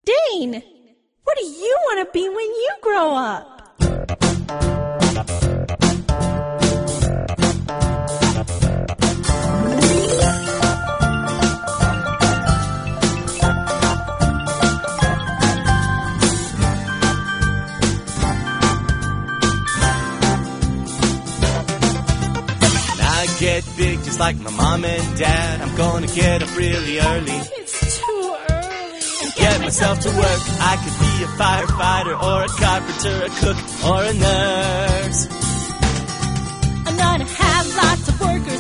Dane, what do you want to be when you grow up? Get big just like my mom and dad. I'm gonna get up really early. It's too early. Get myself to work. I could be a firefighter or a carpenter, a cook or a nurse. I'm gonna have lots of workers